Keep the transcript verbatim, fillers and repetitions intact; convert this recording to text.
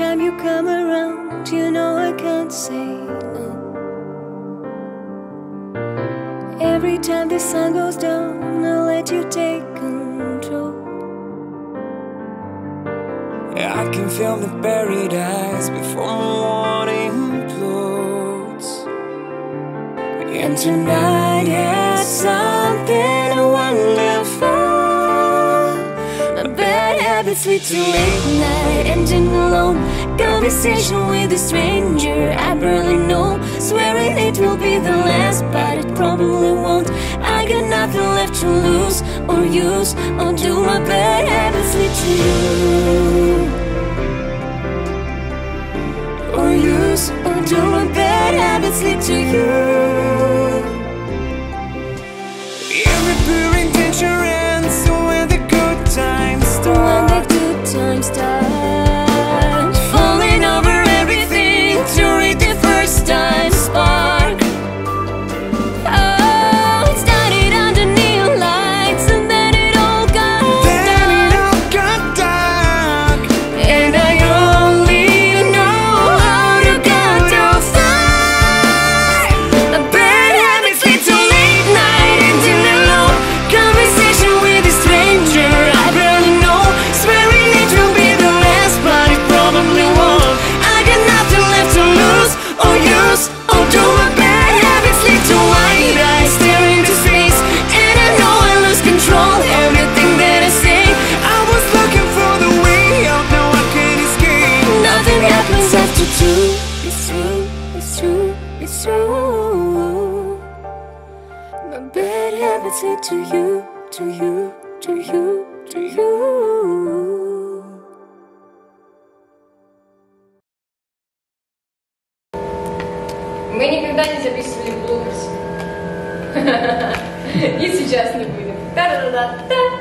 time you come around, you know I can't say no. Every time the sun goes down, I'll let you take control. Yeah, I can feel the paradise before my world implodes. And tonight has something wonderful. My bad habits lead to late night engine alone, conversation with a stranger I barely know, swearing it will be the last, but it probably won't. I got nothing left to lose or use, or do my bad habits lead to you? Or use, or do my bad habits lead to you? Every pure intention ends when the good times start. When the good times start, falling over everything to read the first time spark. oh, it started under neon lights, and then it all got Then it dark. all got dark, and I only know how to get outside. A bad habits lead to late night engine alone, conversation with a stranger I barely know, swearing it will be the last, but it probably won't. I got nothing left to lose or use, or do my bad habits lead to wide eyes staring into space, and I know I lose control everything that I say. I was looking for the way out, now I can't escape. Nothing happens after two. It's true, it's true, it's true. My bad habits lead to you, to you, to you, to you. Мы никогда не записывали блуперс. И сейчас не будем. Та-да-да-да.